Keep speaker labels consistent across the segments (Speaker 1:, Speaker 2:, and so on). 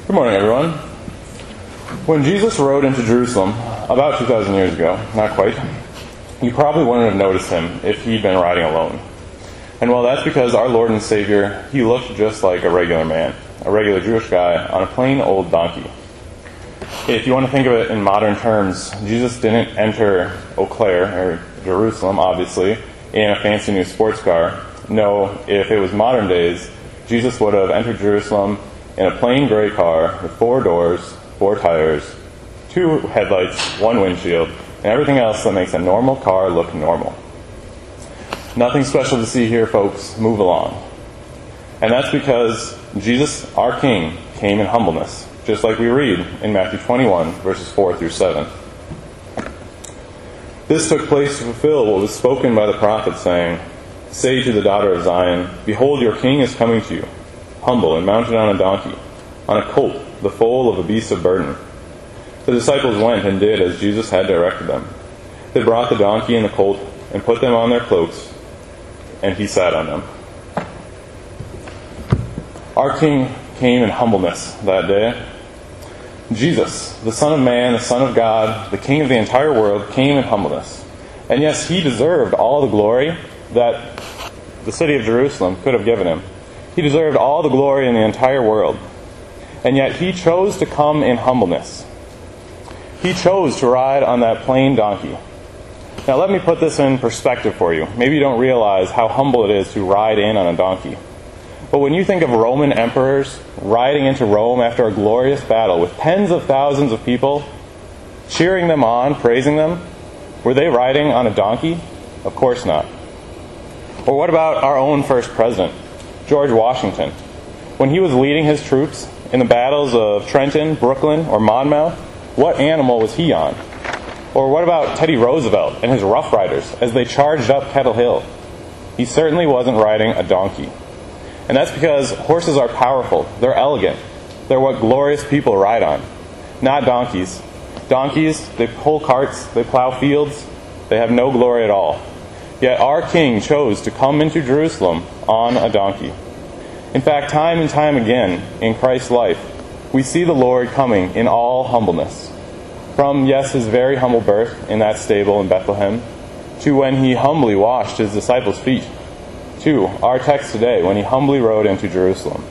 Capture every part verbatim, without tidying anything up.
Speaker 1: Good morning, everyone. When Jesus rode into Jerusalem about two thousand years ago, not quite, you probably wouldn't have noticed him if he'd been riding alone. And well, that's because our Lord and Savior, he looked just like a regular man, a regular Jewish guy on a plain old donkey. If you want to think of it in modern terms, Jesus didn't enter Eau Claire, or Jerusalem, obviously, in a fancy new sports car. No, if it was modern days, Jesus would have entered Jerusalem in a plain gray car with four doors, four tires, two headlights, one windshield, and everything else that makes a normal car look normal. Nothing special to see here, folks. Move along. And that's because Jesus, our King, came in humbleness, just like we read in Matthew twenty-one, verses four through seven. This took place to fulfill what was spoken by the prophet, saying, "Say to the daughter of Zion, Behold, your king is coming to you, humble and mounted on a donkey, on a colt, the foal of a beast of burden." The disciples went and did as Jesus had directed them. They brought the donkey and the colt and put them on their cloaks, and he sat on them. Our King came in humbleness that day. Jesus, the Son of Man, the Son of God, the King of the entire world, came in humbleness. And yes, he deserved all the glory that the city of Jerusalem could have given him. He deserved all the glory in the entire world. And yet he chose to come in humbleness. He chose to ride on that plain donkey. Now let me put this in perspective for you. Maybe you don't realize how humble it is to ride in on a donkey. But when you think of Roman emperors riding into Rome after a glorious battle with tens of thousands of people cheering them on, praising them, were they riding on a donkey? Of course not. Or what about our own first president, George Washington? When he was leading his troops in the battles of Trenton, Brooklyn, or Monmouth, what animal was he on? Or what about Teddy Roosevelt and his Rough Riders as they charged up Kettle Hill? He certainly wasn't riding a donkey. And that's because horses are powerful, they're elegant, they're what glorious people ride on, not donkeys. Donkeys, they pull carts, they plow fields, they have no glory at all. Yet our King chose to come into Jerusalem on a donkey. In fact, time and time again in Christ's life, we see the Lord coming in all humbleness. From, yes, his very humble birth in that stable in Bethlehem, to when he humbly washed his disciples' feet, to our text today when he humbly rode into Jerusalem.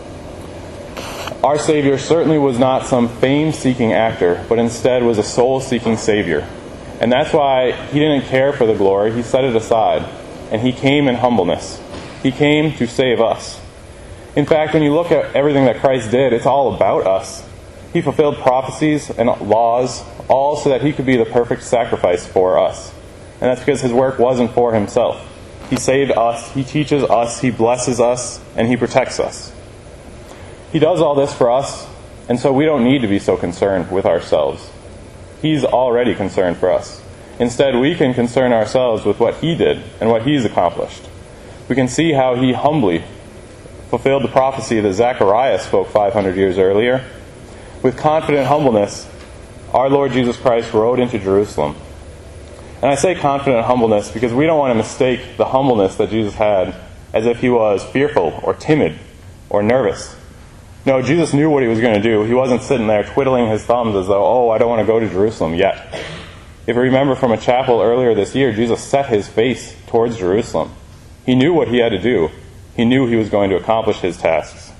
Speaker 1: Our Savior certainly was not some fame-seeking actor, but instead was a soul-seeking Savior. And that's why he didn't care for the glory, he set it aside, and he came in humbleness. He came to save us. In fact, when you look at everything that Christ did, it's all about us. He fulfilled prophecies and laws, all so that he could be the perfect sacrifice for us. And that's because his work wasn't for himself. He saved us, he teaches us, he blesses us, and he protects us. He does all this for us, and so we don't need to be so concerned with ourselves. He's already concerned for us. Instead, we can concern ourselves with what he did and what he's accomplished. We can see how he humbly fulfilled the prophecy that Zechariah spoke five hundred years earlier. With confident humbleness, our Lord Jesus Christ rode into Jerusalem. And I say confident humbleness because we don't want to mistake the humbleness that Jesus had as if he was fearful or timid or nervous. No, Jesus knew what he was going to do. He wasn't sitting there twiddling his thumbs as though, oh, I don't want to go to Jerusalem yet. If you remember from a chapel earlier this year, Jesus set his face towards Jerusalem. He knew what he had to do. He knew he was going to accomplish his tasks.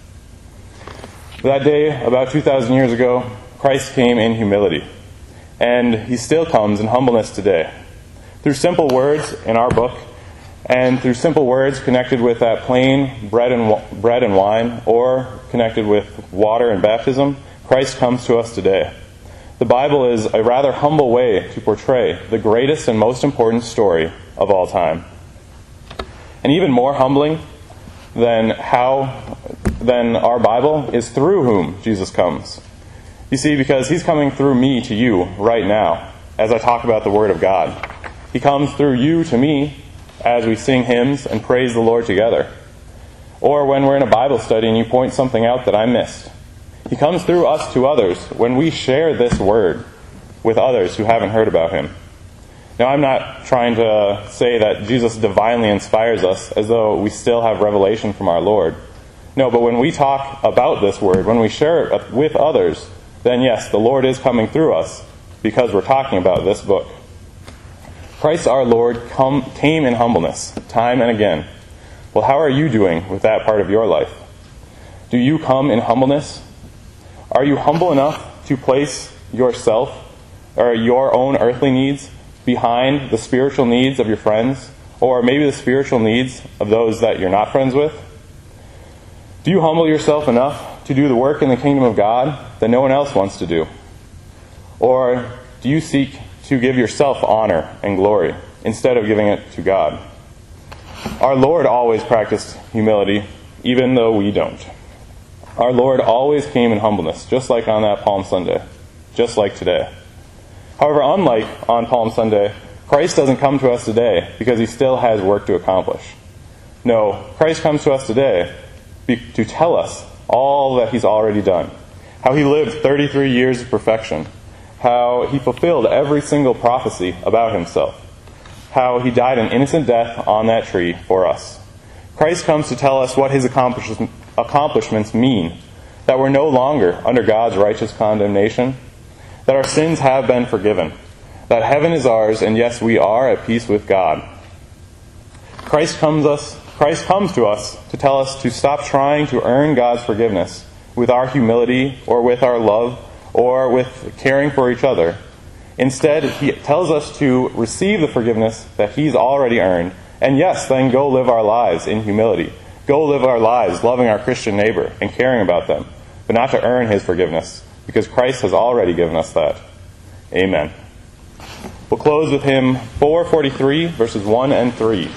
Speaker 1: That day, about two thousand years ago, Christ came in humility. And he still comes in humbleness today. Through simple words in our book, and through simple words connected with that plain bread and bread and wine, or connected with water and baptism, Christ comes to us today. The Bible is a rather humble way to portray the greatest and most important story of all time. And even more humbling than how than our Bible is through whom Jesus comes. You see, because he's coming through me to you right now as I talk about the Word of God. He comes through you to me as we sing hymns and praise the Lord together. Or when we're in a Bible study and you point something out that I missed. He comes through us to others when we share this Word with others who haven't heard about him. Now, I'm not trying to say that Jesus divinely inspires us as though we still have revelation from our Lord. No, but when we talk about this word, when we share it with others, then yes, the Lord is coming through us because we're talking about this book. Christ our Lord come, came in humbleness, time and again. Well, how are you doing with that part of your life? Do you come in humbleness? Are you humble enough to place yourself or your own earthly needs behind the spiritual needs of your friends, or maybe the spiritual needs of those that you're not friends with? Do you humble yourself enough to do the work in the kingdom of God that no one else wants to do? Or do you seek to give yourself honor and glory instead of giving it to God? Our Lord always practiced humility, even though we don't. Our Lord always came in humbleness, just like on that Palm Sunday, just like today. However, unlike on Palm Sunday, Christ doesn't come to us today because he still has work to accomplish. No, Christ comes to us today to tell us all that he's already done. How he lived thirty-three years of perfection. How he fulfilled every single prophecy about himself. How he died an innocent death on that tree for us. Christ comes to tell us what his accomplishments mean. That we're no longer under God's righteous condemnation. That our sins have been forgiven. That heaven is ours, and yes, we are at peace with God. Christ comes us Christ comes to us to tell us to stop trying to earn God's forgiveness with our humility or with our love or with caring for each other. Instead, he tells us to receive the forgiveness that he's already earned, and yes, then go live our lives in humility. Go live our lives loving our Christian neighbor and caring about them, but not to earn his forgiveness, because Christ has already given us that. Amen. We'll close with hymn four forty-three, verses one and three.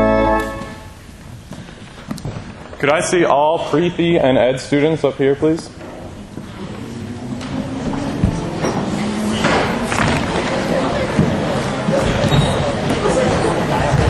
Speaker 1: Could I see all Preeti and Ed students up here, please?